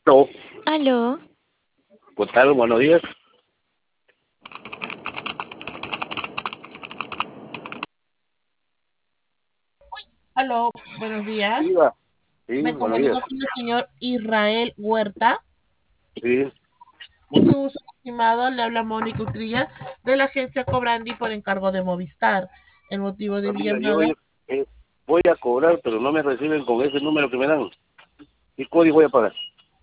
Aló, Aló, ¿qué tal? Buenos días. Aló, buenos días. Viva. Sí, Me buenos días. comunico con el señor Israel Huerta. Sí, Mucho gusto, estimado. Le habla Mónica Utrilla de la agencia Cobrandi por encargo de Movistar. El motivo de mi amiga, yo llamada, voy a cobrar, pero no me reciben con ese número que me dan. ¿Qué código voy a pagar?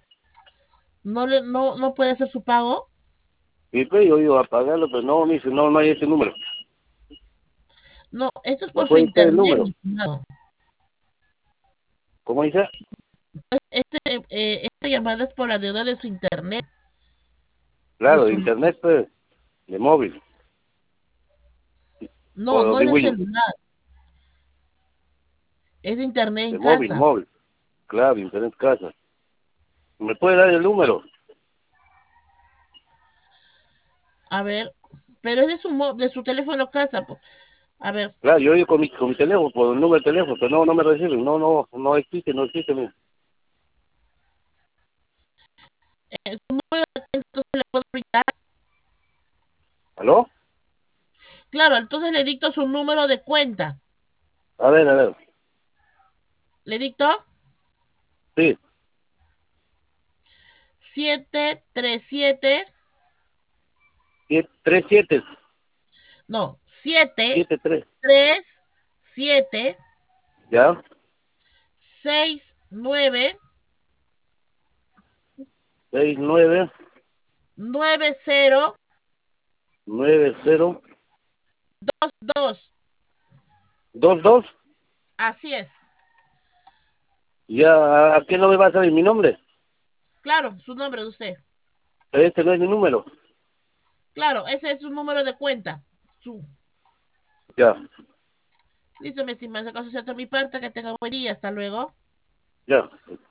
no puede hacer su pago. Y pues yo iba a pagarlo, pero no, me dice, no, no hay ese número. No, esto es ¿Me por su puede dictar el internet, número? mi estimado. ¿Cómo dice? Esta llamada es por la deuda de su internet, de Claro, de su, internet, pues, de móvil, no, o no de de Win, celular, es de internet en de móvil, casa. móvil. Claro, internet casa. ¿Me puede dar el número? A ver, pero es de su teléfono casa. A ver, Claro, yo digo con mi teléfono, por el número de teléfono, pero no, no me reciben. No, no, no existe, no existe. Mira. su número de cuenta, entonces le puedo brindar. ¿Aló? Claro, entonces le dicto su número de cuenta. A ver. Le dicto Sí, 737, 37, no, siete 73. tres siete ¿Ya? 69 69 90 90 22. 22. Así es. Ya, ¿a qué no me va a salir mi nombre? Claro, su nombre de usted. Pero este no es mi número. Claro, ese es su número de cuenta. Su. Ya, Listo, mi estimado. Si acaso sea de mi parte, que tenga buen día. Hasta luego. ya.